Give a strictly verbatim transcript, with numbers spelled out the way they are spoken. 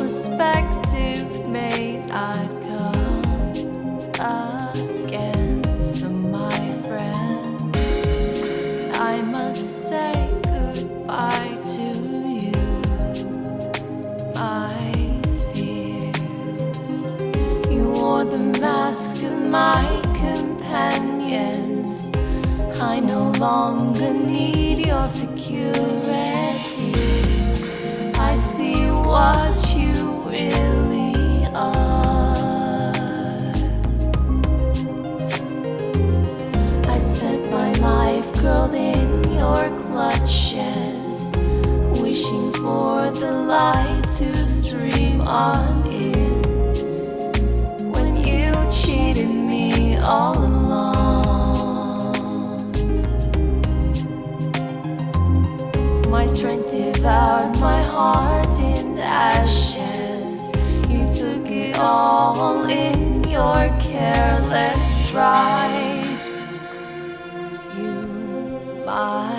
perspective may not come again. So my friend, I must say goodbye to you. My fears, you wore the mask of my companions. I no longer need your security. I see what you really are. I spent my life curled in your clutches, wishing for the light to stream on in, when you cheated me all along. My strength devoured my heart in ashes. You took it all in your careless stride. You, my